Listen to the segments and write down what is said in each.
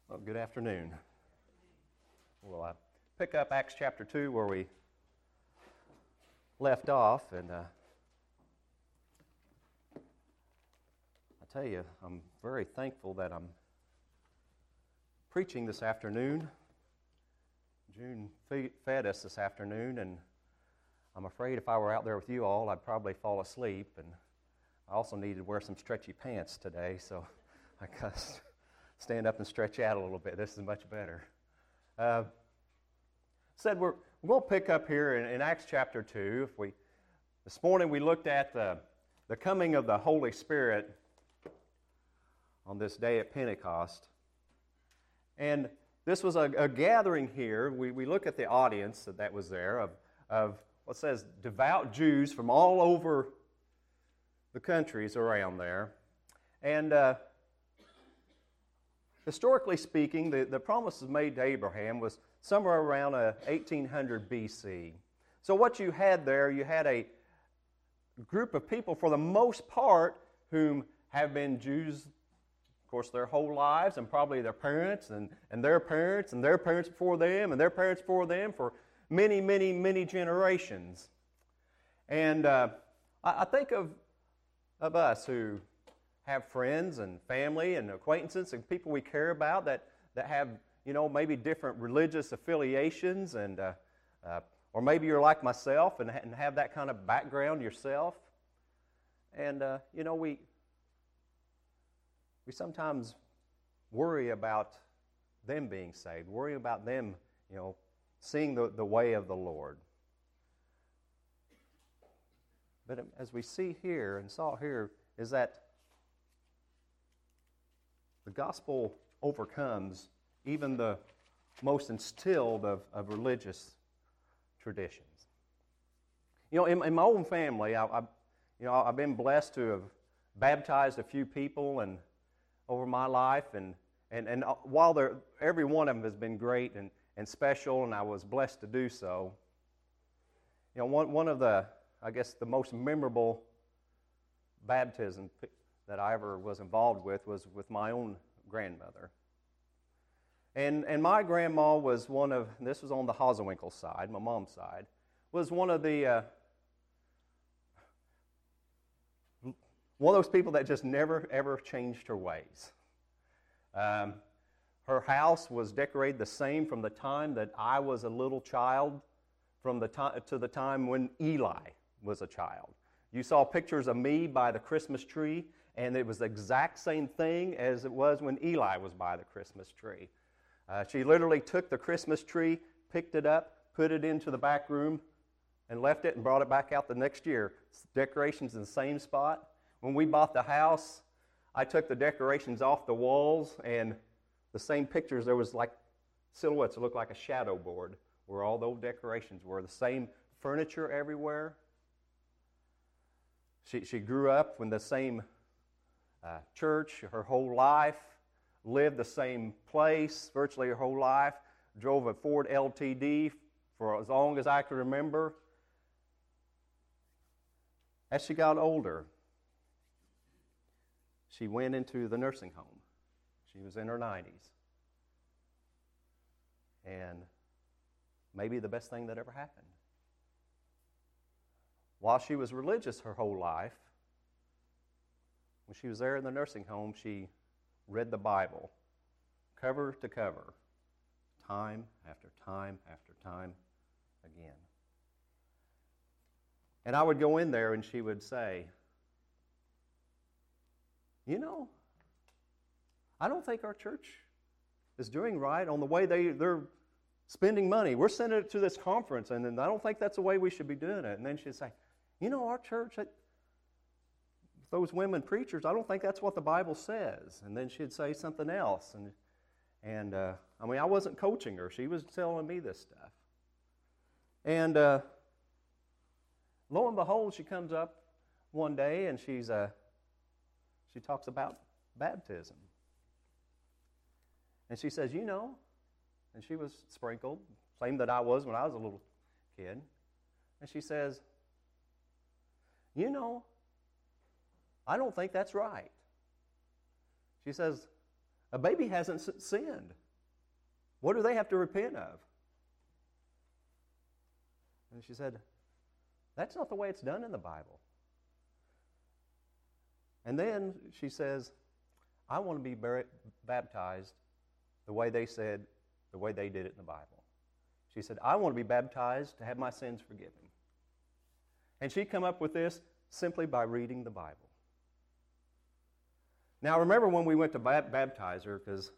Well, good afternoon. We'll pick up Acts chapter 2 where we left off, and I tell you, I'm very thankful that I'm preaching this afternoon. June fed us this afternoon, and I'm afraid if I were out there with you all, I'd probably fall asleep, and I also needed to wear some stretchy pants today, so I got to stand up and stretch out a little bit. This is much better. Said we're going to pick up here in Acts chapter 2. This morning we looked at the coming of the Holy Spirit on this day at Pentecost. And this was a gathering here. We look at the audience that was there of what says devout Jews from all over the countries around there. And historically speaking, the promises made to Abraham was somewhere around 1800 BC. So what you had there, you had a group of people, for the most part, whom have been Jews, of course, their whole lives, and probably their parents, and their parents, and their parents before them, and their parents before them, for many, many, many generations. And I think of us who have friends and family and acquaintances and people we care about that have, maybe different religious affiliations, and or maybe you're like myself and have that kind of background yourself. And, we sometimes worry about them being saved, worry about them, seeing the way of the Lord. But as we see here and saw here, is that the gospel overcomes even the most instilled of religious traditions. In my own family, I've been blessed to have baptized a few people and over my life, and while every one of them has been great and special, and I was blessed to do so. One of the most memorable baptism that I ever was involved with was with my own grandmother. And my grandma was this was on the Hazelwinkle side, my mom's side, was one of those people that just never, ever changed her ways. Her house was decorated the same from the time that I was a little child to the time when Eli was a child. You saw pictures of me by the Christmas tree, and it was the exact same thing as it was when Eli was by the Christmas tree. She literally took the Christmas tree, picked it up, put it into the back room, and left it and brought it back out the next year. Decorations in the same spot. When we bought the house, I took the decorations off the walls, and the same pictures, there was like silhouettes that looked like a shadow board where all those decorations were. The same furniture everywhere. She grew up in the same church her whole life, lived the same place virtually her whole life, drove a Ford LTD for as long as I could remember. As she got older, she went into the nursing home. She was in her 90s. And maybe the best thing that ever happened. While she was religious her whole life, when she was there in the nursing home, she read the Bible, cover to cover, time after time after time again. And I would go in there and she would say, I don't think our church is doing right on the way they're spending money. We're sending it to this conference, and I don't think that's the way we should be doing it. And then she'd say, our church, those women preachers, I don't think that's what the Bible says. And then she'd say something else. And I wasn't coaching her. She was telling me this stuff. And lo and behold, she comes up one day and she talks about baptism. And she says, and she was sprinkled, same that I was when I was a little kid. And she says, I don't think that's right. She says, A baby hasn't sinned. What do they have to repent of? And she said, that's not the way it's done in the Bible. And then she says, I want to be baptized the way they said, the way they did it in the Bible. She said, I want to be baptized to have my sins forgiven. And she come up with this simply by reading the Bible. Now, remember when we went to baptize her, because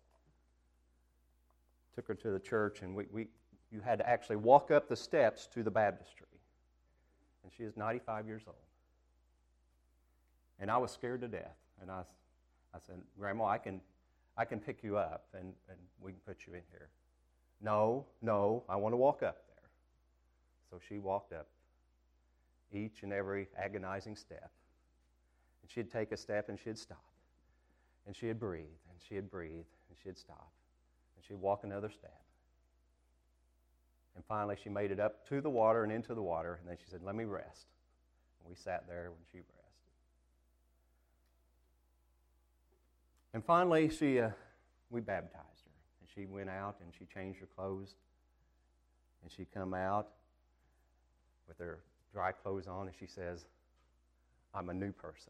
took her to the church, and you had to actually walk up the steps to the baptistry. And she is 95 years old. And I was scared to death. And I said, Grandma, I can pick you up, and we can put you in here. No, I want to walk up there. So she walked up each and every agonizing step. And she'd take a step, and she'd stop. And she'd breathe, and she'd breathe, and she'd stop. And she'd walk another step. And finally, she made it up to the water and into the water, and then she said, let me rest. And we sat there when she rested. And finally, we baptized her. And she went out, and she changed her clothes. And she come out with her dry clothes on, and she says, I'm a new person.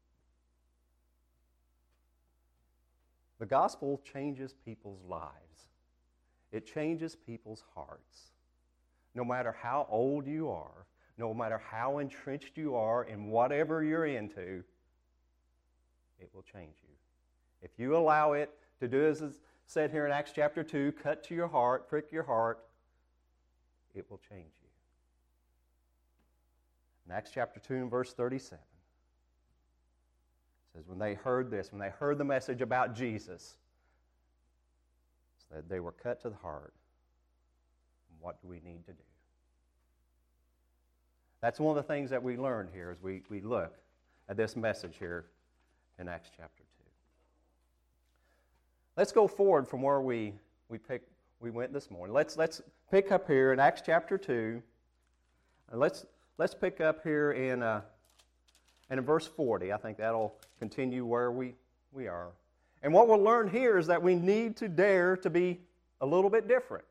The gospel changes people's lives. It changes people's hearts. No matter how old you are, no matter how entrenched you are in whatever you're into, it will change you. If you allow it to do as is said here in Acts chapter 2, cut to your heart, prick your heart, it will change you. In Acts chapter 2 and verse 37, it says, when they heard this, when they heard the message about Jesus, that they were cut to the heart. And what do we need to do? That's one of the things that we learn here as we look at this message here in Acts chapter 2. Let's go forward from where we went this morning. Let's pick up here in Acts chapter 2. And let's pick up here in verse 40. I think that'll continue where we are. And what we'll learn here is that we need to dare to be a little bit different.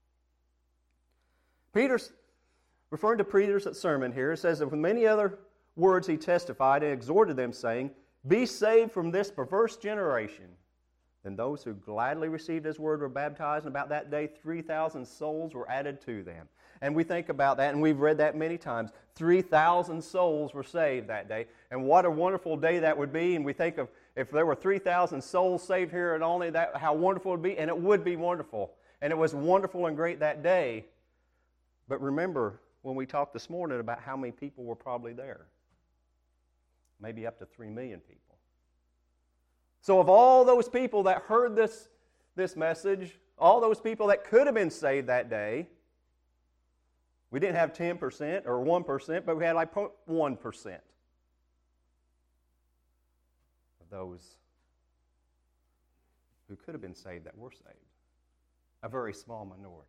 Peter's referring to Peter's sermon here. It says that with many other words he testified and exhorted them, saying, be saved from this perverse generation. Then those who gladly received his word were baptized, and about that day 3,000 souls were added to them. And we think about that, and we've read that many times. 3,000 souls were saved that day. And what a wonderful day that would be. And we think of if there were 3,000 souls saved here and only that, how wonderful it would be. And it would be wonderful. And it was wonderful and great that day. But remember when we talked this morning about how many people were probably there. Maybe up to 3 million people. So of all those people that heard this message, all those people that could have been saved that day, we didn't have 10% or 1%, but we had like 0.1% of those who could have been saved that were saved. A very small minority.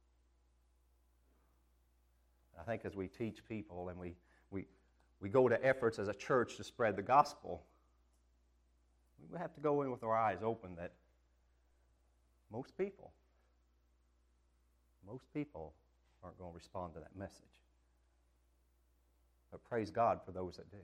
I think as we teach people and we go to efforts as a church to spread the gospel, we have to go in with our eyes open that most people aren't going to respond to that message. But praise God for those that do.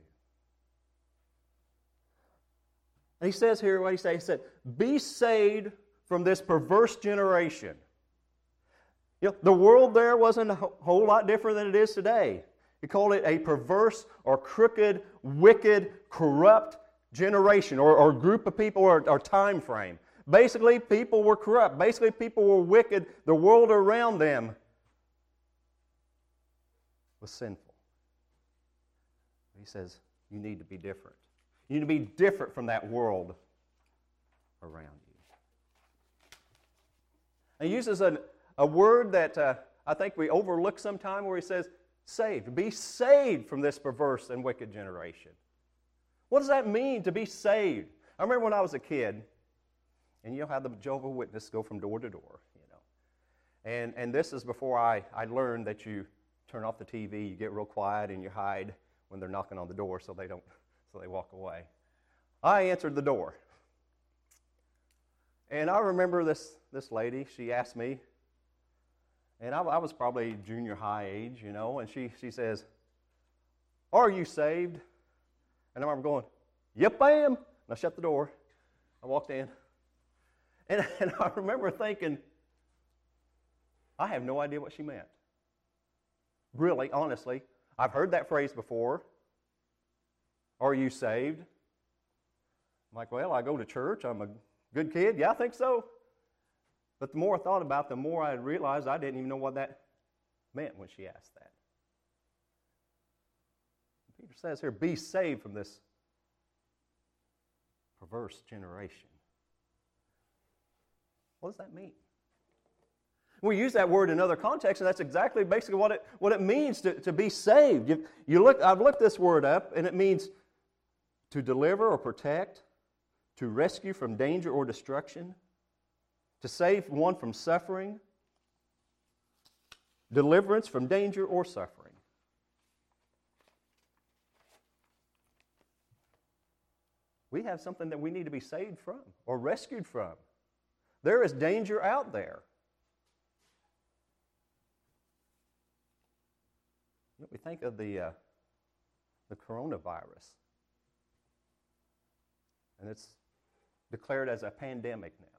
And he says here, what he said? He said, be saved from this perverse generation. You know, the world there wasn't a whole lot different than it is today. He called it a perverse or crooked, wicked, corrupt generation or group of people or time frame. Basically, people were corrupt. Basically, people were wicked. The world around them was sinful. He says, you need to be different. You need to be different from that world around you. And he uses a word that I think we overlook sometime where he says, saved. Be saved from this perverse and wicked generation. What does that mean to be saved? I remember when I was a kid, and you know how the Jehovah's Witnesses go from door to door, you know. And this is before I learned that you turn off the TV, you get real quiet, and you hide when they're knocking on the door so they walk away. I answered the door. And I remember this lady, she asked me, and I was probably junior high age, and she says, "Are you saved?" And I remember going, "Yep, I am." And I shut the door. I walked in. And I remember thinking, I have no idea what she meant. Really, honestly, I've heard that phrase before. Are you saved? I'm like, well, I go to church. I'm a good kid. Yeah, I think so. But the more I thought about it, the more I realized I didn't even know what that meant when she asked that. Peter says here, be saved from this perverse generation. What does that mean? We use that word in other contexts, and that's exactly basically what it means to be saved. I've looked this word up, and it means to deliver or protect, to rescue from danger or destruction, to save one from suffering, deliverance from danger or suffering. We have something that we need to be saved from or rescued from. There is danger out there. We think of the coronavirus, and it's declared as a pandemic now.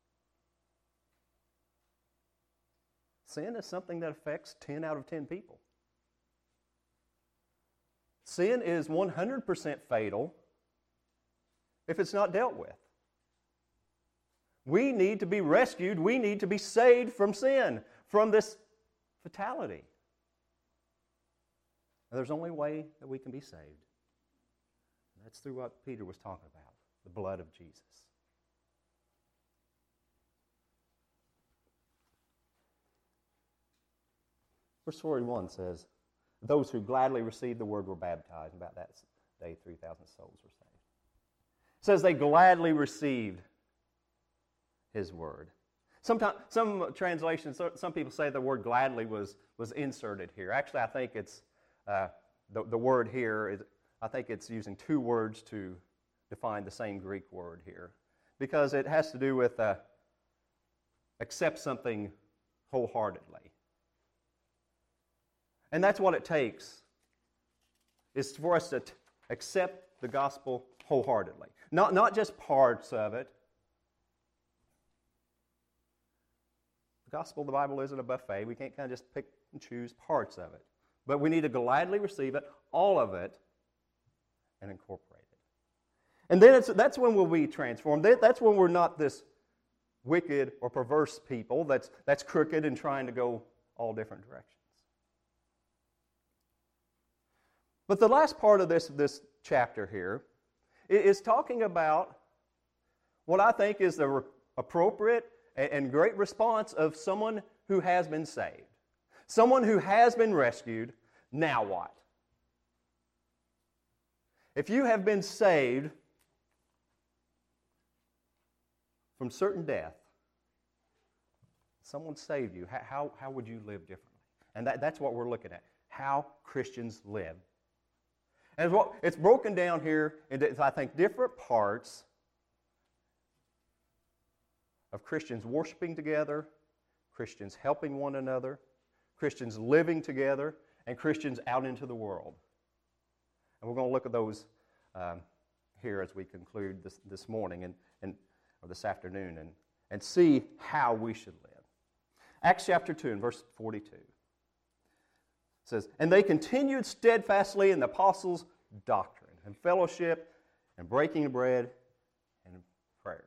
Sin is something that affects 10 out of 10 people. Sin is 100% fatal if it's not dealt with. We need to be rescued. We need to be saved from sin, from this fatality. And there's only way that we can be saved. And that's through what Peter was talking about, the blood of Jesus. Verse 41 says, those who gladly received the word were baptized. About that day, 3,000 souls were saved. It says they gladly received His word. Sometimes, some translations, some people say the word gladly was inserted here. Actually, I think it's the word here, I think it's using two words to define the same Greek word here. Because it has to do with accept something wholeheartedly. And that's what it takes, is for us to accept the gospel wholeheartedly. Not just parts of it. The gospel, the Bible isn't a buffet. We can't kind of just pick and choose parts of it. But we need to gladly receive it, all of it, and incorporate it. And then that's when we'll be transformed. That's when we're not this wicked or perverse people that's crooked and trying to go all different directions. But the last part of this chapter here is talking about what I think is the appropriate and great response of someone who has been saved. Someone who has been rescued. Now what? If you have been saved from certain death, someone saved you, how would you live differently? And that's what we're looking at, how Christians live. And it's broken down here into, I think, different parts of Christians worshiping together, Christians helping one another, Christians living together, and Christians out into the world. And we're going to look at those here as we conclude this morning or this afternoon and see how we should live. Acts chapter 2 and verse 42. It says, and they continued steadfastly in the apostles' doctrine and fellowship and breaking of bread and prayers.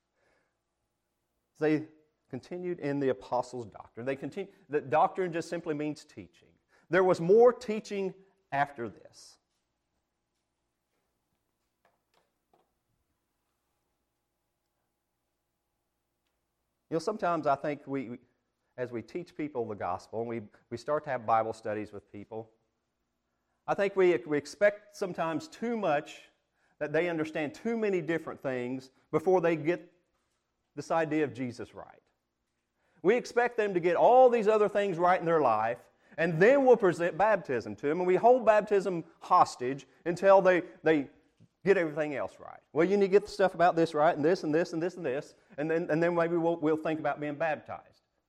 They continued in the apostles' doctrine. The doctrine just simply means teaching. There was more teaching after this. Sometimes I think as we teach people the gospel, and we start to have Bible studies with people, I think we expect sometimes too much, that they understand too many different things before they get this idea of Jesus right. We expect them to get all these other things right in their life, and then we'll present baptism to them, and we hold baptism hostage until they Get everything else right. Well, you need to get the stuff about this right, and this, and this, and this, and this, and then maybe we'll think about being baptized.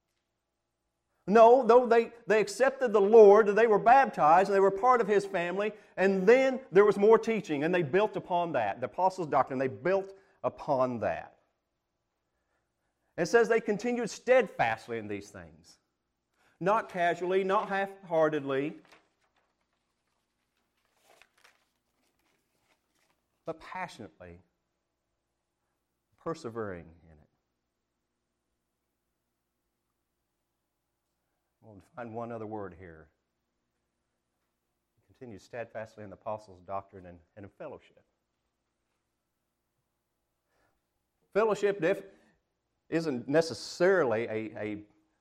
No, they accepted the Lord, they were baptized, and they were part of His family, and then there was more teaching, and they built upon that. The apostles' doctrine, they built upon that. It says they continued steadfastly in these things. Not casually, not half-heartedly, but passionately, persevering in it. We'll find one other word here. Continue steadfastly in the apostles' doctrine and in fellowship. Fellowship isn't necessarily a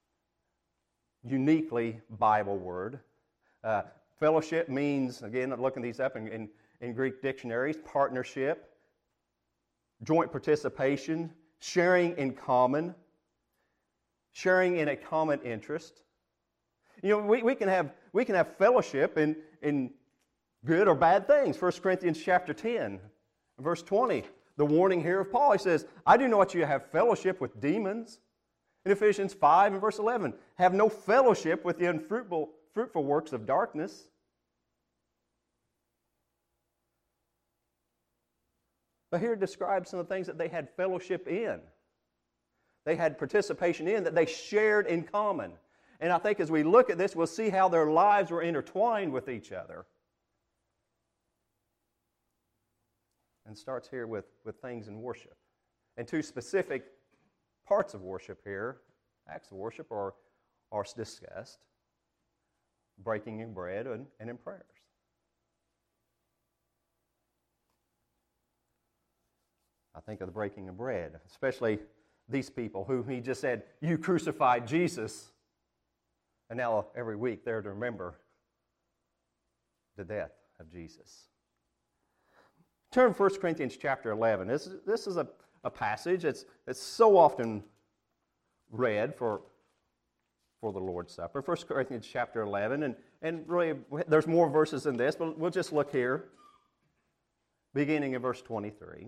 uniquely Bible word. Fellowship means, again, I'm looking these up in Greek dictionaries, partnership, joint participation, sharing in common, sharing in a common interest. You know, we can have fellowship in good or bad things. 1 Corinthians chapter 10, verse 20, the warning here of Paul. He says, I do not want you to have fellowship with demons. In Ephesians 5 and verse 11, have no fellowship with the unfruitful works of darkness. But here it describes some of the things that they had fellowship in. They had participation in, that they shared in common. And I think as we look at this, we'll see how their lives were intertwined with each other. And starts here with things in worship. And two specific parts of worship here, acts of worship, are discussed. Breaking in bread and in prayers. I think of the breaking of bread, especially these people who He just said, you crucified Jesus. And now every week they're to remember the death of Jesus. Turn to 1 Corinthians chapter 11. This is a passage that's so often read for the Lord's Supper. 1 Corinthians chapter 11, and really there's more verses than this, but we'll just look here, beginning in verse 23.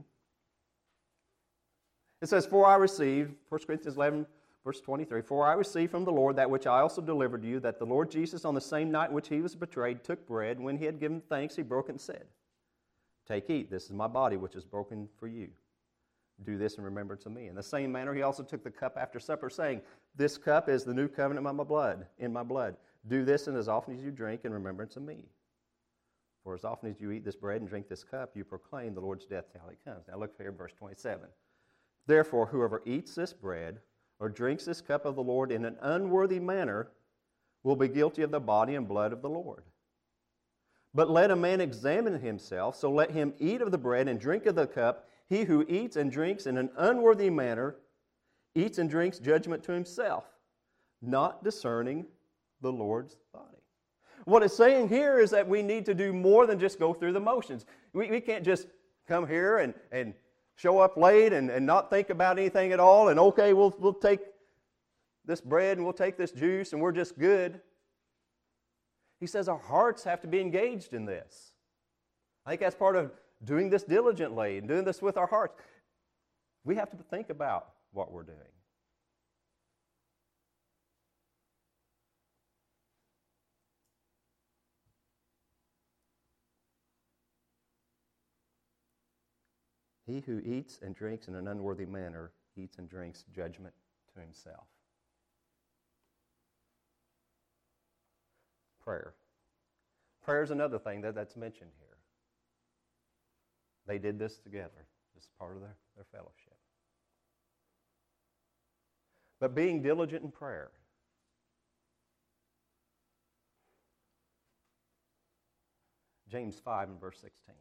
It says, For I received, 1 Corinthians 11, verse 23, For I received from the Lord that which I also delivered to you, that the Lord Jesus on the same night in which He was betrayed took bread, and when He had given thanks, He broke it and said, Take, eat, this is my body which is broken for you. Do this in remembrance of me. In the same manner, He also took the cup after supper, saying, This cup is the new covenant in my blood. Do this, and as often as you drink, in remembrance of me. For as often as you eat this bread and drink this cup, you proclaim the Lord's death till He comes. Now look here, verse 27. Therefore, whoever eats this bread or drinks this cup of the Lord in an unworthy manner will be guilty of the body and blood of the Lord. But let a man examine himself, so let him eat of the bread and drink of the cup. He who eats and drinks in an unworthy manner eats and drinks judgment to himself, not discerning the Lord's body. What it's saying here is that we need to do more than just go through the motions. We can't just come here and show up late and not think about anything at all, and okay, we'll take this bread and we'll take this juice and we're just good. He says our hearts have to be engaged in this. I think that's part of doing this diligently and doing this with our hearts. We have to think about what we're doing. He who eats and drinks in an unworthy manner eats and drinks judgment to himself. Prayer. Prayer is another thing that's mentioned here. They did this together. This is part of their fellowship. But being diligent in prayer. James 5 and verse 16.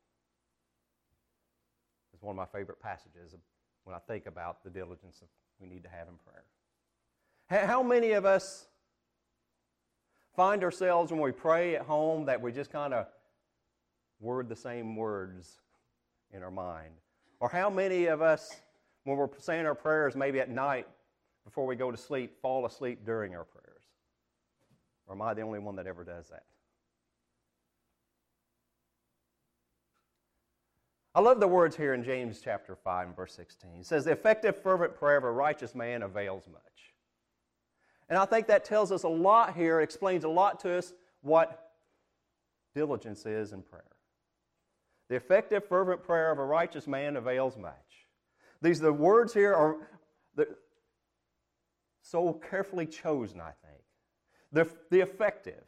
It's one of my favorite passages when I think about the diligence that we need to have in prayer. How many of us find ourselves when we pray at home that we just kind of word the same words in our mind? Or how many of us, when we're saying our prayers maybe at night before we go to sleep, fall asleep during our prayers? Or am I the only one that ever does that? I love the words here in James chapter 5 and verse 16. It says, the effective fervent prayer of a righteous man avails much. And I think that tells us a lot here, explains a lot to us what diligence is in prayer. The effective fervent prayer of a righteous man avails much. The words here are so carefully chosen, I think. The effective.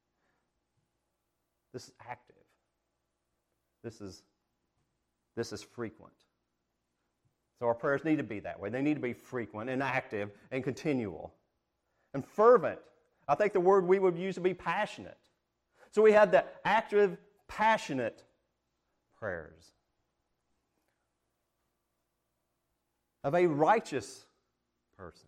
This is active. This is frequent. So our prayers need to be that way. They need to be frequent and active and continual. And fervent. I think the word we would use would be passionate. So we have the active, passionate prayers of a righteous person.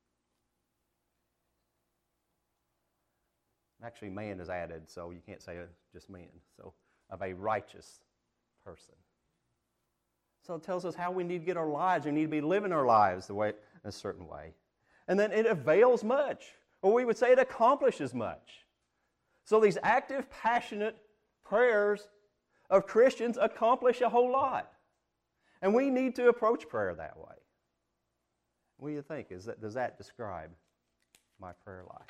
Actually, man is added, so you can't say just man. So, of a righteous person. So it tells us how we need to get our lives. We need to be living our lives in a certain way. And then it avails much. Or we would say it accomplishes much. So these active, passionate prayers of Christians accomplish a whole lot. And we need to approach prayer that way. What do you think? Does that describe my prayer life?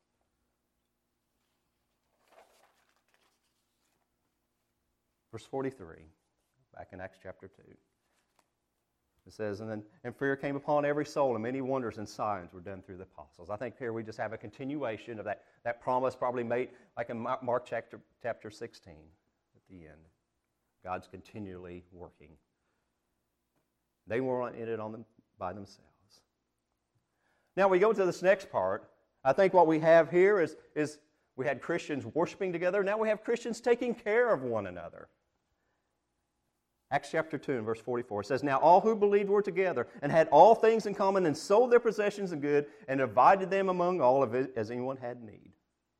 Verse 43, back in Acts chapter 2. It says, and fear came upon every soul, and many wonders and signs were done through the apostles. I think here we just have a continuation of that promise probably made like in Mark chapter 16 at the end. God's continually working. They weren't in it by themselves. Now we go to this next part. I think what we have here is we had Christians worshiping together. Now we have Christians taking care of one another. Acts chapter 2 and verse 44 says, now all who believed were together and had all things in common and sold their possessions and good and divided them among all of it as anyone had need.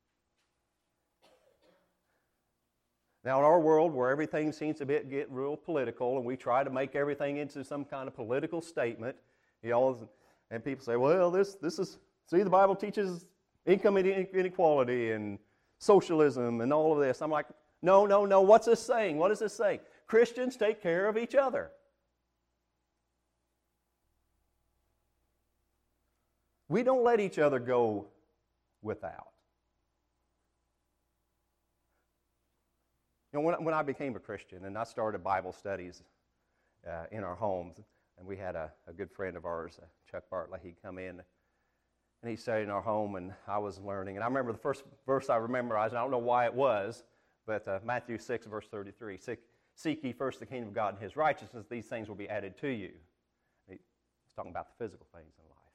Now in our world where everything seems to get real political and we try to make everything into some kind of political statement, and people say, well, this is, see, the Bible teaches income inequality and socialism and all of this. I'm like, no, what's this saying? What is this saying? Christians take care of each other. We don't let each other go without. You know, when I became a Christian and I started Bible studies in our homes, and we had a good friend of ours, Chuck Bartlett, he'd come in and he studied in our home, and I was learning. And I remember the first verse I memorized, and I don't know why it was, but Matthew 6, verse 33. Seek ye first the kingdom of God and His righteousness, these things will be added to you. He's talking about the physical things in life.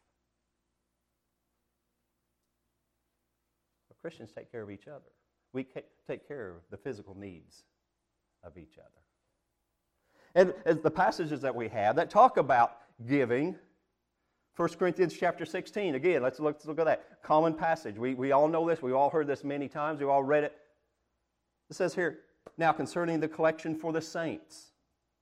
But Christians take care of each other. We take care of the physical needs of each other. And as the passages that we have that talk about giving, 1 Corinthians chapter 16, again, let's look at that common passage. We all know this. We've all heard this many times. We've all read it. It says here, now concerning the collection for the saints.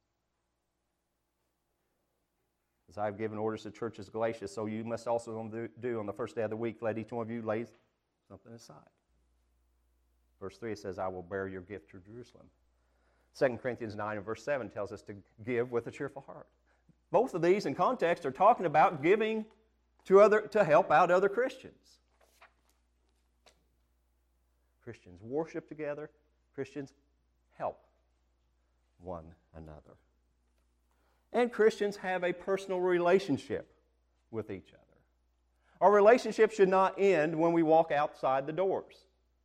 As I've given orders to churches of Galatia, so you must also do on the first day of the week, let each one of you lay something aside. Verse 3, it says, I will bear your gift to Jerusalem. 2 Corinthians 9 and verse 7 tells us to give with a cheerful heart. Both of these in context are talking about giving to help out other Christians. Christians worship together. Christians help one another. And Christians have a personal relationship with each other. Our relationship should not end when we walk outside the doors.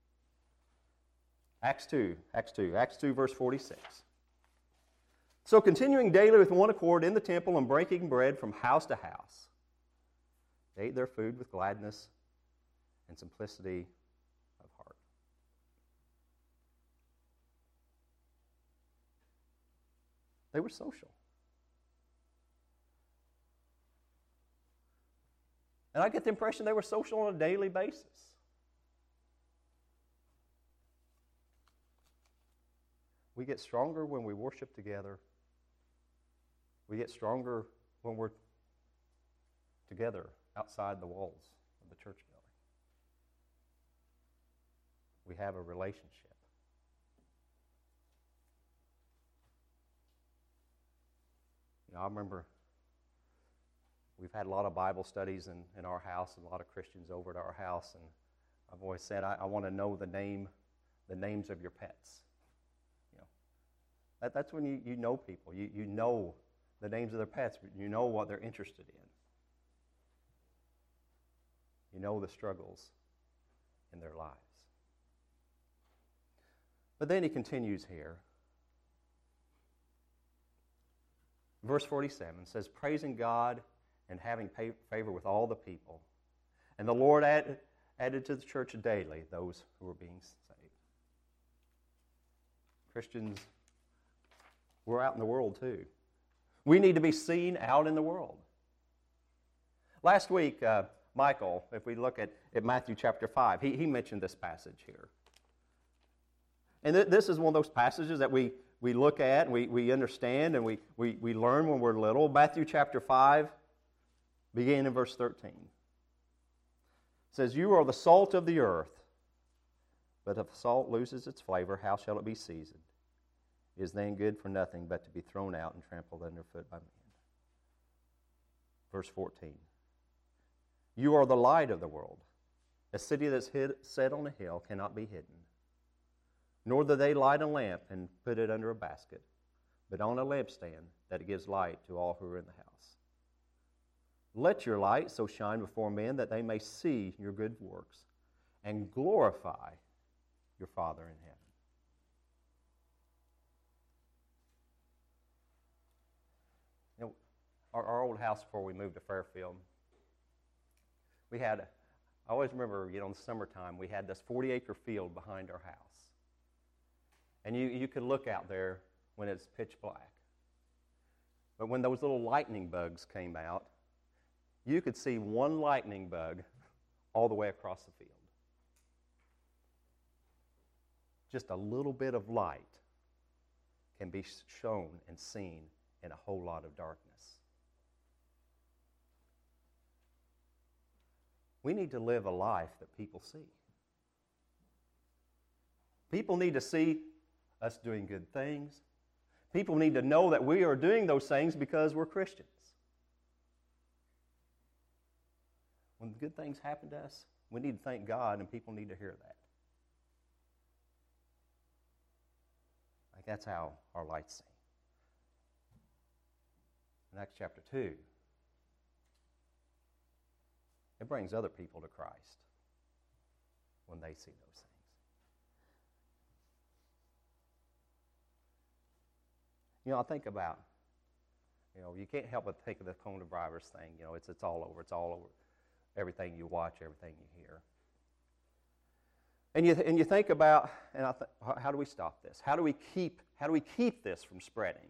Acts 2 verse 46. So continuing daily with one accord in the temple and breaking bread from house to house, they ate their food with gladness and simplicity of heart. They were social. And I get the impression they were social on a daily basis. We get stronger when we worship together. We get stronger when we're together outside the walls of the church building. We have a relationship. I remember we've had a lot of Bible studies in our house, and a lot of Christians over at our house, and I've always said, I want to know the names of your pets. That's when you know people. You know the names of their pets. You know what they're interested in. You know the struggles in their lives. But then he continues here. Verse 47 says, praising God and having favor with all the people. And the Lord added to the church daily those who were being saved. Christians, we're out in the world too. We need to be seen out in the world. Last week, Michael, if we look at Matthew chapter 5, he mentioned this passage here. And this is one of those passages that we look at, and we understand, and we learn when we're little. Matthew chapter 5, beginning in verse 13. It says, you are the salt of the earth, but if the salt loses its flavor, how shall it be seasoned? It is then good for nothing but to be thrown out and trampled underfoot by men. Verse 14. You are the light of the world. A city that's set on a hill cannot be hidden. Nor do they light a lamp and put it under a basket, but on a lampstand, that it gives light to all who are in the house. Let your light so shine before men that they may see your good works and glorify your Father in heaven. Our old house before we moved to Fairfield, we had, I always remember, in the summertime, we had this 40-acre field behind our house. And you could look out there when it's pitch black. But when those little lightning bugs came out, you could see one lightning bug all the way across the field. Just a little bit of light can be shown and seen in a whole lot of darkness. We need to live a life that people see. People need to see us doing good things. People need to know that we are doing those things because we're Christians. When good things happen to us, we need to thank God, and people need to hear that. Like that's how our light's seen. In Acts chapter 2, it brings other people to Christ when they see those things. I think about, you can't help but think of the coronavirus thing. It's all over. It's all over. Everything you watch, everything you hear. And you think about, how do we stop this? How do we keep this from spreading?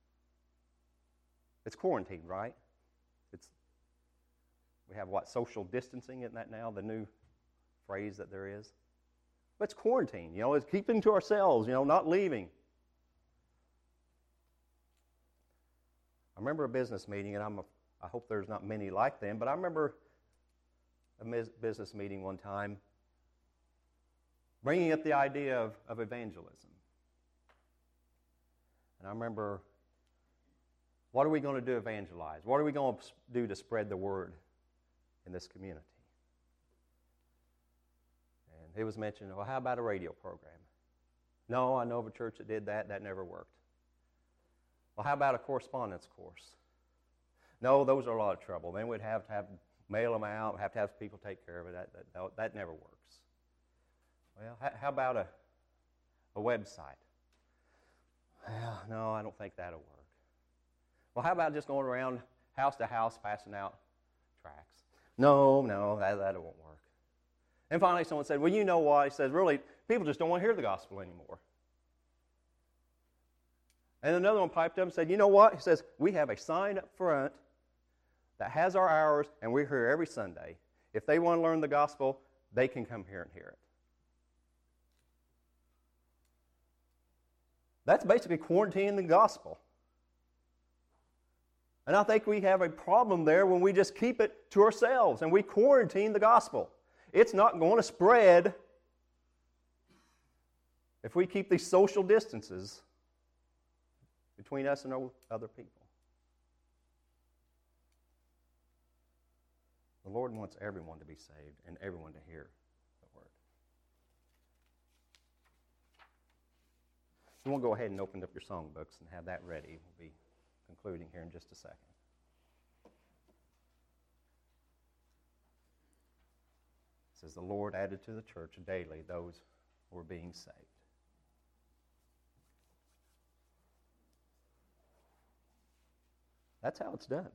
It's quarantine, right? We have social distancing, isn't that now the new phrase that there is? But it's quarantine, it's keeping to ourselves, not leaving. I remember a business meeting, and I hope there's not many like them, but I remember a business meeting one time bringing up the idea of evangelism. And I remember, what are we going to do to evangelize? What are we going to do to spread the word in this community? And it was mentioned, well, how about a radio program? No, I know of a church that did that. That never worked. Well, how about a correspondence course? No, those are a lot of trouble. Then we'd have to mail them out, have to have people take care of it. That never works. Well, how about a website? Well, no, I don't think that'll work. Well, how about just going around house to house passing out tracts? No, that won't work. And finally someone said, well, you know what? He says, really, people just don't want to hear the gospel anymore. And another one piped up and said, you know what? He says, we have a sign up front that has our hours, and we're here every Sunday. If they want to learn the gospel, they can come here and hear it. That's basically quarantining the gospel. And I think we have a problem there when we just keep it to ourselves and we quarantine the gospel. It's not going to spread if we keep these social distances between us and other people. The Lord wants everyone to be saved and everyone to hear the word. You want to go ahead and open up your songbooks and have that ready. We'll be concluding here in just a second. It says, the Lord added to the church daily those who were being saved. That's how it's done.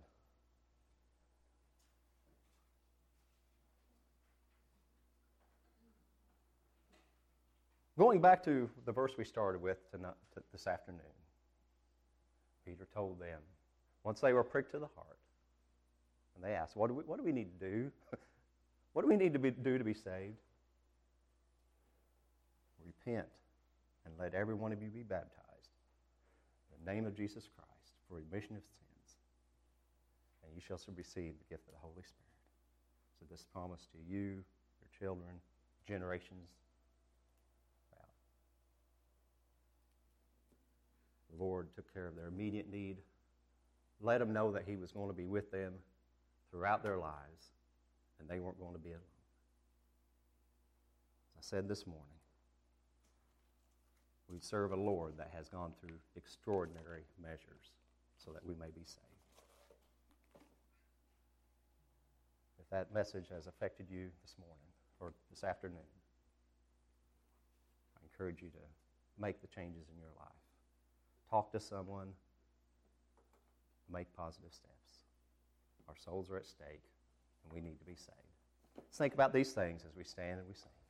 Going back to the verse we started with this afternoon, Peter told them, once they were pricked to the heart, and they asked, what do we need to do? What do we need to do to be saved? Repent and let every one of you be baptized in the name of Jesus Christ for remission of sins, and you shall receive the gift of the Holy Spirit. So this promise to you, your children, generations. The Lord took care of their immediate need, let them know that He was going to be with them throughout their lives, and they weren't going to be alone. As I said this morning, we serve a Lord that has gone through extraordinary measures so that we may be saved. If that message has affected you this morning or this afternoon, I encourage you to make the changes in your life. Talk to someone. Make positive steps. Our souls are at stake, and we need to be saved. Let's think about these things as we stand and we sing.